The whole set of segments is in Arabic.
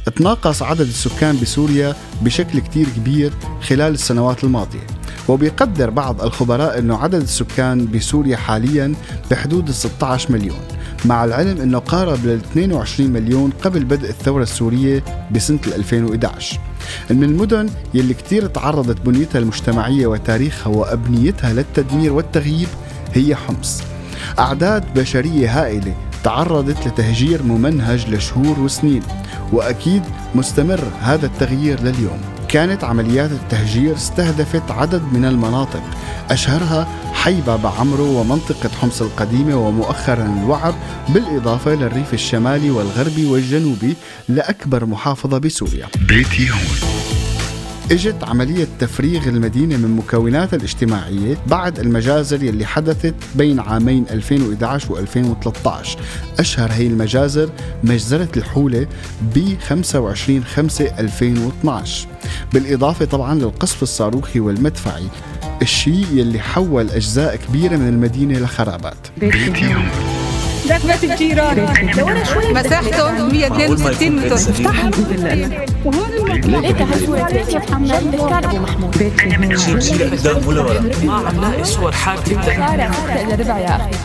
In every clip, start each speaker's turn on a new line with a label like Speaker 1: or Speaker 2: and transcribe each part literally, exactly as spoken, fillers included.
Speaker 1: تناقص عدد السكان بسوريا بشكل كتير كبير خلال السنوات الماضية، وبيقدر بعض الخبراء أنه عدد السكان بسوريا حاليا بحدود ستة عشر مليون، مع العلم أنه قارب ل اثنين وعشرين مليون قبل بدء الثورة السورية بسنة ألفين وإحدى عشر. من المدن يلي كتير تعرضت بنيتها المجتمعية وتاريخها وأبنيتها للتدمير والتغييب هي حمص. أعداد بشرية هائلة تعرضت لتهجير ممنهج لشهور وسنين، وأكيد مستمر هذا التغيير لليوم. كانت عمليات التهجير استهدفت عدد من المناطق، أشهرها حي بابا عمرو ومنطقة حمص القديمة ومؤخرا الوعر، بالإضافة للريف الشمالي والغربي والجنوبي لأكبر محافظة بسوريا بيتي هون. اجت عملية تفريغ المدينة من مكوناتها الاجتماعية بعد المجازر يلي حدثت بين عامين ألفين وإحدى عشر و ألفين وثلاثة عشر. أشهر هي المجازر مجزرة الحولة ب خمسة وعشرين خمسة ألفين واثني عشر، بالإضافة طبعا للقصف الصاروخي والمدفعي، الشيء يلي حول أجزاء كبيرة من المدينة لخرابات. بيتي هون
Speaker 2: ذاك بيت الجيران مساحته مية واثنين وستين متر. افتحها وهون لقيت هالصورة بيتي محمد دكان أبو محمود. بيتي هون شيء بصير قدام ولا ورا، ما عم لاقي صور حالتي شارع حتى إلا ربع يا أخي.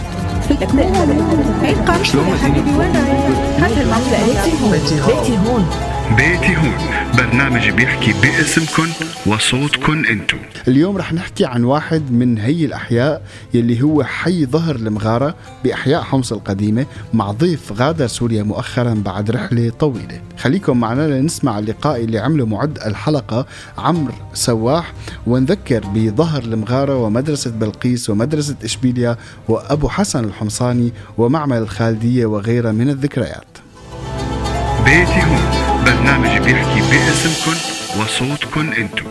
Speaker 2: هي قرشة يا حبيبي، وين هذا المنطقة؟ بيتي هون. بيتي هون
Speaker 1: بيتي هون برنامج بيحكي باسمكن وصوتكن انتو. اليوم رح نحكي عن واحد من هي الأحياء يلي هو حي ظهر المغارة بأحياء حمص القديمة، مع ضيف غادر سوريا مؤخرا بعد رحلة طويلة. خليكم معنا لنسمع اللقاء اللي عمله معد الحلقة عمرو سواح، ونذكر بظهر المغارة ومدرسة بلقيس ومدرسة إشبيليا وأبو حسن الحمصاني ومعمل الخالدية وغيرها من الذكريات. بيتي هون برنامج بيحكي باسمكن وصوتكن انتو.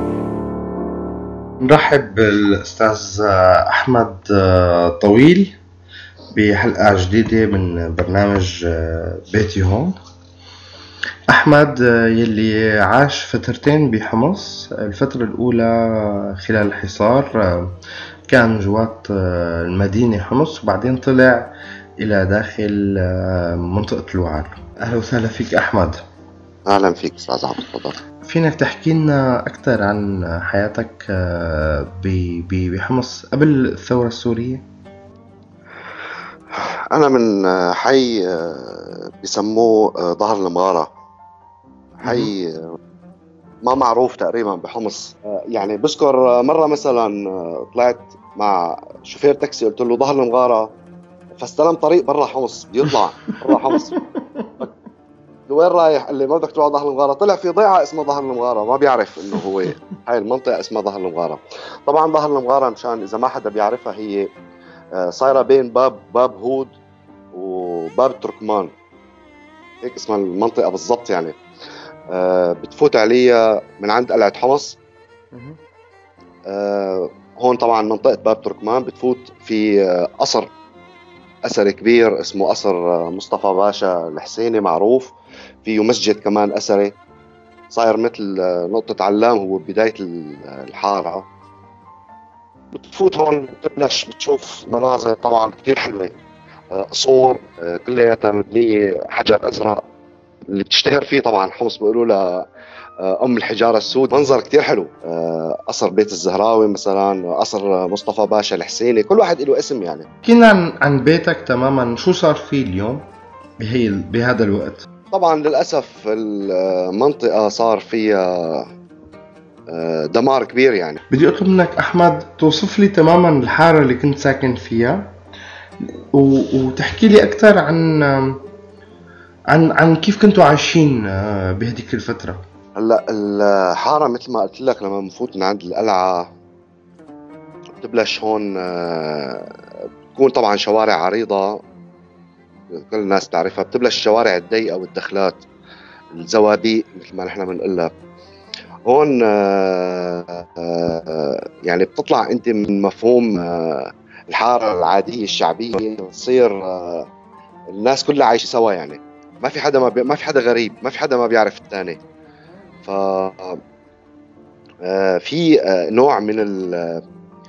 Speaker 3: نرحب بالأستاذ أحمد طويل بحلقة جديدة من برنامج بيتي هون. أحمد يلي عاش فترتين بحمص، الفترة الأولى خلال الحصار كان جوات المدينة حمص، وبعدين طلع إلى داخل منطقة الوعر. أهلا وسهلا فيك أحمد.
Speaker 4: أهلا فيك أستاذ عبد القادر.
Speaker 3: فينك تحكي لنا أكثر عن حياتك بحمص قبل الثورة السورية؟
Speaker 4: أنا من حي بيسموه ظهر المغارة، حي ما معروف تقريبا بحمص. يعني بذكر مرة مثلا طلعت مع شوفير تاكسي، قلت له ظهر المغارة، فاستلم طريق برا حمص، بيطلع برا حمص. وين رايح؟ قال لي ما بدك تروح ظهر المغارة. طلع في ضيعة اسمها ظهر المغارة، ما بيعرف انه هو هاي المنطقة اسمها ظهر المغارة. طبعا ظهر المغارة مشان اذا ما حدا بيعرفها، هي صايرة بين باب باب هود وباب تركمان، هيك اسمها المنطقة بالضبط. يعني بتفوت عليها من عند قلعة حمص. هون طبعا منطقة باب تركمان بتفوت في قصر أثري كبير اسمه قصر مصطفى باشا الحسيني، معروف فيه مسجد كمان أثري صاير مثل نقطة علام، هو بداية الحارة. بتفوت هون بتبلش بتشوف مناظر طبعا كتير حلوة، قصور كلها مبنية حجر أزرق اللي بتشتهر فيه طبعا حمص، بيقولوا لها أم الحجارة السود. منظر كتير حلو، قصر بيت الزهراوي مثلا، قصر مصطفى باشا الحسيني، كل واحد له اسم. يعني
Speaker 3: كنا عن, عن بيتك تماما، شو صار فيه اليوم بهي بهذا الوقت؟
Speaker 4: طبعا للأسف المنطقة صار فيها دمار كبير. يعني
Speaker 3: بدي أطلب منك أحمد توصف لي تماما الحارة اللي كنت ساكن فيها، وتحكي لي أكثر عن عن عن كيف كنتوا عايشين بهديك الفترة.
Speaker 4: هلا الحارة مثل ما قلت لك، لما بنفوت من عند القلعة بتبلش هون، بتكون طبعا شوارع عريضة كل الناس تعرفها، بتبلش الشوارع الضيقة والدخلات الزوابيق مثل ما نحن بنقولها. هون يعني بتطلع انت من مفهوم الحارة العادية الشعبية، تصير الناس كلها عايشة سوا. يعني ما في حدا ما, بي... ما في حدا غريب، ما في حدا ما بيعرف الثاني. ف في نوع من ال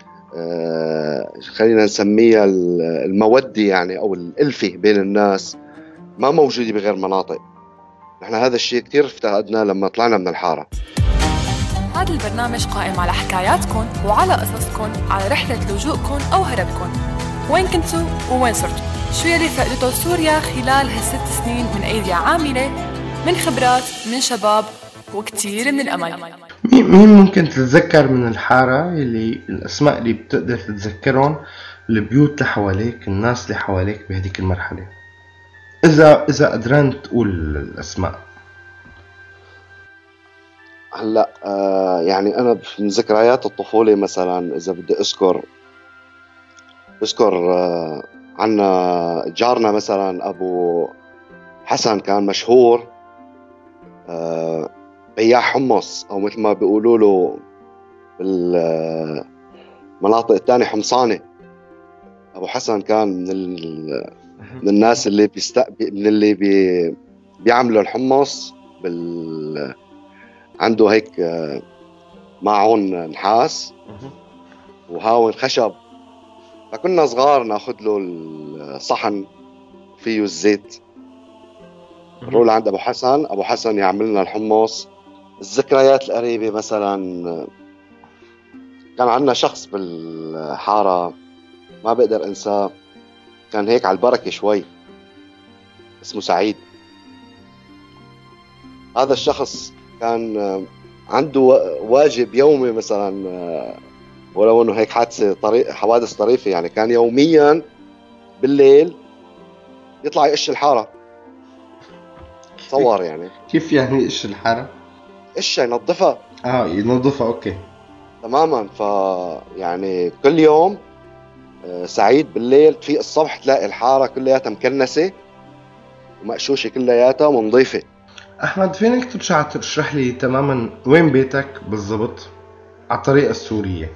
Speaker 4: خلينا نسميها المودة يعني، او الألفة بين الناس، ما موجودة بغير مناطق. نحن هذا الشيء كتير افتقدناه لما طلعنا من الحارة.
Speaker 5: هذا البرنامج قائم على حكاياتكم وعلى قصصكم على رحلة لجوءكم أو هربكم. وين كنتوا ووين صرتوا؟ شو يلي فقدته سوريا خلال هالست سنين من أيدي عاملة، من خبرات، من شباب، وكتير من الأمل.
Speaker 3: مين ممكن تتذكر من الحارة اللي الأسماء اللي بتقدر تتذكرهم، البيوت اللي حواليك، الناس اللي حواليك بهديك المرحلة، إذا إذا قدران تقول الأسماء؟
Speaker 4: هلا آه يعني أنا من ذكريات الطفولة مثلا إذا بدي أذكر أذكر آه عنا جارنا مثلا أبو حسن كان مشهور آه بياع حمص، أو مثل ما بيقولوا له بالمناطق الثانية حمصانة. أبو حسن كان من, من الناس اللي بيستقبل من اللي بي بيعملوا الحمص بال عنده هيك معون نحاس وهاون خشب، فكنا صغار ناخذ له الصحن فيه الزيت نروح لعند أبو حسن، أبو حسن يعمل لنا الحمص. الذكريات القريبة مثلا كان عندنا شخص بالحارة ما بقدر أنساه، كان هيك على البركة شوي، اسمه سعيد. هذا الشخص كان عنده واجب يومي مثلا، ولو انه هيك حادثة طريق حوادث طريفة، يعني كان يوميا بالليل يطلع يقش الحارة. تصور يعني
Speaker 3: كيف يعني يقش الحارة؟
Speaker 4: قش ينظفها.
Speaker 3: اه ينظفها، اوكي
Speaker 4: تماما. ف يعني كل يوم سعيد بالليل في الصبح تلاقي الحارة كلياتها مكنسة ومقشوشة كلياتها ونظيفة.
Speaker 3: أحمد فينك ترجع تشرح لي تماما وين بيتك بالضبط على الطريقة السورية؟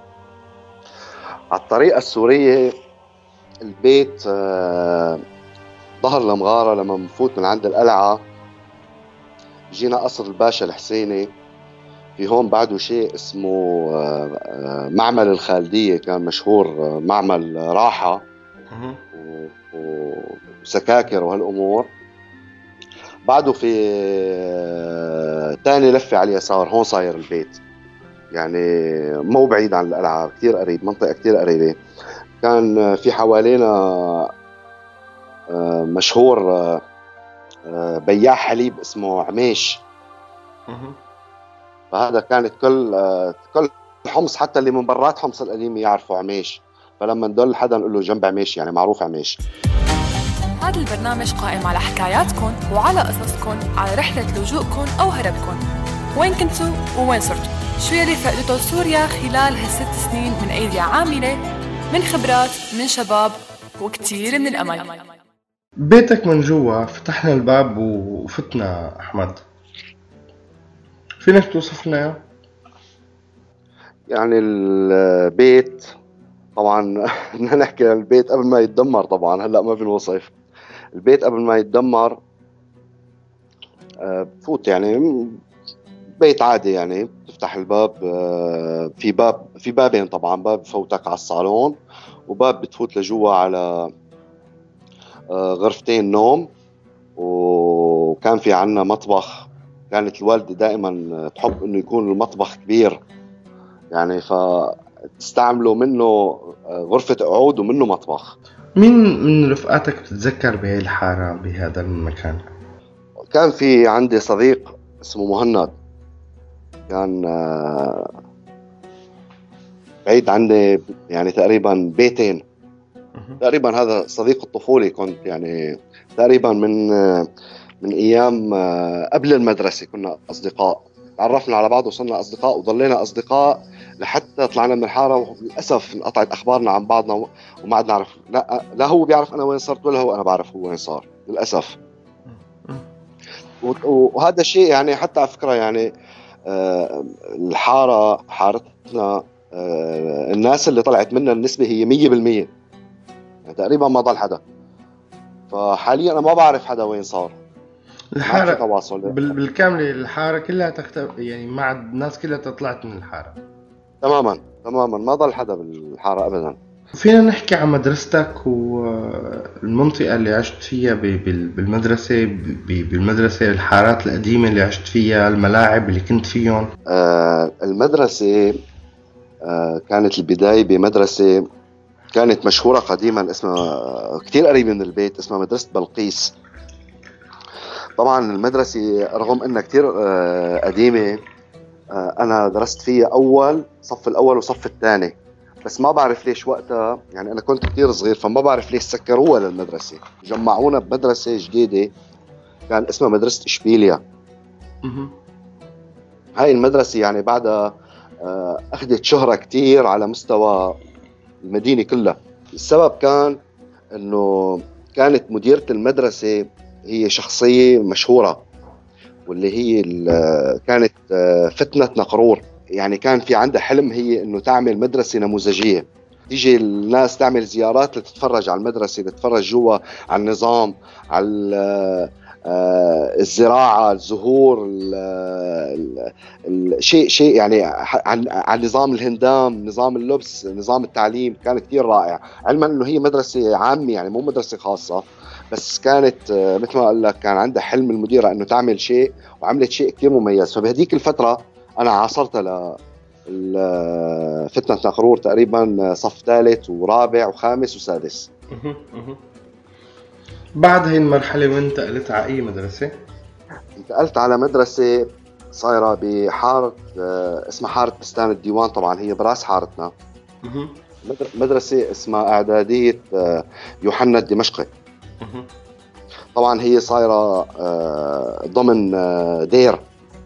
Speaker 4: على الطريقة السورية البيت آه ظهر المغارة. لما نفوت من عند القلعة جينا قصر الباشا الحسيني، في هون بعده شيء اسمه آه آه معمل الخالدية، كان مشهور آه معمل راحة وسكاكر وهالأمور. بعده في تاني لفة على اليسار هون صاير البيت، يعني مو بعيد عن القلعة، كتير قريب، منطقة كتير قريبة. كان في حوالينا مشهور بياع حليب اسمه عميش، فهذا كانت كل كل حمص حتى اللي من برات حمص القديمة يعرفوا عميش، فلما ندل حدا نقول له جنب عميش يعني معروف عميش.
Speaker 5: هذا البرنامج قائم على حكاياتكم وعلى قصصكم على رحلة لجوءكم أو هربكم. وين كنتوا ووين صرتوا؟ شو يلي فقدته سوريا خلال هالست سنين من أيدي عاملة، من خبرات، من شباب، وكتير من الأمل.
Speaker 3: بيتك من جوا، فتحنا الباب وفتنا. أحمد فينك توصف لنا؟
Speaker 4: يعني البيت طبعا بدنا نحكي عن البيت قبل ما يتدمر، طبعا هلأ ما بنوصف البيت قبل ما يتدمر. بفوت يعني بيت عادي، يعني تفتح الباب في باب في بابين طبعا، باب بفوتك على الصالون وباب بتفوت لجوا على غرفتين نوم، وكان في عنا مطبخ. كانت الوالدة دائما تحب انه يكون المطبخ كبير، يعني فتستعملوا منه غرفة قعود ومنه مطبخ.
Speaker 3: مين من رفقاتك بتتذكر بهاي الحارة بهذا المكان؟
Speaker 4: كان في عندي صديق اسمه مهند، كان بعيد عني يعني تقريبا بيتين تقريبا. هذا صديق الطفولة، كنت يعني تقريبا من من ايام قبل المدرسة كنا اصدقاء، تعرفنا على بعض وصلنا اصدقاء وضلينا اصدقاء لحتى طلعنا من الحارة. وللاسف انقطعت اخبارنا عن بعضنا وما عاد نعرف، لا لا هو بيعرف انا وين صرت ولا هو انا بعرف هو وين صار للاسف. وهذا الشيء يعني حتى على فكرة يعني الحارة حارتنا الناس اللي طلعت منها النسبة هي مية بالمية، يعني تقريبا ما ضل حدا. فحاليا انا ما بعرف حدا وين صار.
Speaker 3: الحارة بالكامل الحارة كلها تختلف، يعني مع الناس كلها طلعت من الحارة
Speaker 4: تماما تماما، ما ضل حدا بالحارة ابدا.
Speaker 3: فينا نحكي عن مدرستك والمنطقة اللي عشت فيها بالمدرسة بالمدرسة الحارات القديمة اللي عشت فيها، الملاعب اللي كنت فيهم.
Speaker 4: آه المدرسة آه كانت البداية بمدرسة كانت مشهورة قديما اسمها كتير قريبة من البيت، اسمها مدرسة بلقيس. طبعا المدرسة رغم انها كتير آه قديمة، آه انا درست فيها اول صف الاول وصف الثاني، بس ما بعرف ليش وقتها، يعني انا كنت كتير صغير فما بعرف ليش سكروها للمدرسة، جمعونا بمدرسة جديدة كان اسمها مدرسة إشبيليا. هاي المدرسة يعني بعدها آه اخذت شهرة كتير على مستوى المدينة كلها. السبب كان انه كانت مديرة المدرسة هي شخصية مشهورة، واللي هي كانت فتنة نقرور. يعني كان في عندها حلم هي انه تعمل مدرسة نموذجية، تيجي الناس تعمل زيارات لتتفرج على المدرسة، لتتفرج جوا على النظام، على الزراعة، الزهور، الشيء شيء يعني عن عن نظام الهندام، نظام اللبس، نظام التعليم. كان كتير رائع، علما انه هي مدرسة عامة يعني مو مدرسة خاصة، بس كانت مثل ما قال لك كان عندها حلم المديرة انه تعمل شيء، وعملت شيء كتير مميز. فبهديك الفترة انا عاصرتها لفتنة نقرور تقريبا صف ثالث ورابع وخامس وسادس.
Speaker 3: بعد هاي المرحلة وين انتقلت على أي مدرسة؟
Speaker 4: انتقلت على مدرسة صايرة بحارة اسمها حارة بستان الديوان، طبعا هي براس حارتنا. مدرسة اسمها إعدادية يوحنا الدمشقي. طبعا هي صايرة ضمن دير.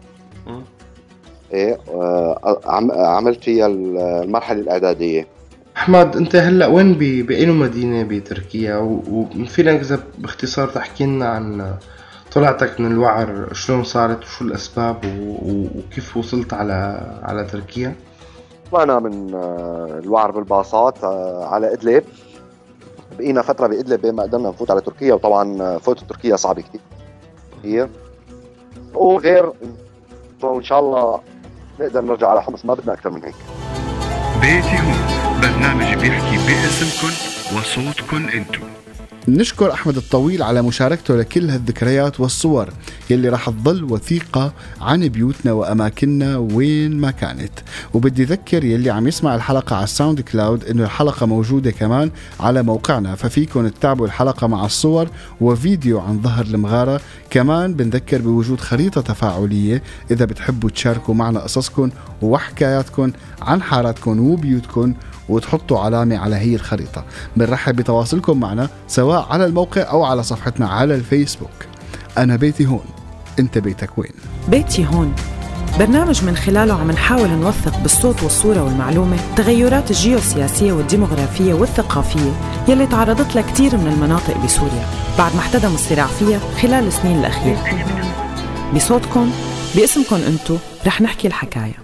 Speaker 4: ايه عملت فيها المرحلة الإعدادية.
Speaker 3: أحمد، أنت هلأ وين بأي مدينة بتركيا؟ وفينا إذا باختصار تحكي لنا عن طلعتك من الوعر، شلون صارت وشو الأسباب وكيف وصلت على على تركيا؟
Speaker 4: طلعنا من الوعر بالباصات على إدلب، بقينا فترة بإدلب بين ما قدرنا نفوت على تركيا، وطبعا فوت تركيا صعب كتير وغير، وإن شاء الله نقدر نرجع على حمص، ما بدنا أكثر من هيك.
Speaker 1: بيتي هون برنامج بيحكي باسمكن وصوتكن انتو. نشكر أحمد الطويل على مشاركته لكل هالذكريات والصور يلي راح تظل وثيقة عن بيوتنا وأماكننا وين ما كانت. وبدي ذكر يلي عم يسمع الحلقة على الساوند كلاود إنه الحلقة موجودة كمان على موقعنا، ففيكن تتابعوا الحلقة مع الصور وفيديو عن ظهر المغارة. كمان بنذكر بوجود خريطة تفاعلية إذا بتحبوا تشاركوا معنا قصصكن وحكاياتكن عن حاراتكن وبيوتكن وتحطوا علامة على هي الخريطة. بنرحب بتواصلكم معنا سواء على الموقع أو على صفحتنا على الفيسبوك. أنا بيتي هون، أنت بيتك وين؟
Speaker 6: بيتي هون برنامج من خلاله عم نحاول نوثق بالصوت والصورة والمعلومة تغيرات الجيوسياسية والديموغرافية والثقافية يلي تعرضت لها كتير من المناطق بسوريا بعد ما احتدم الصراع فيها خلال السنين الأخيرة. بصوتكم باسمكم أنتو رح نحكي الحكاية.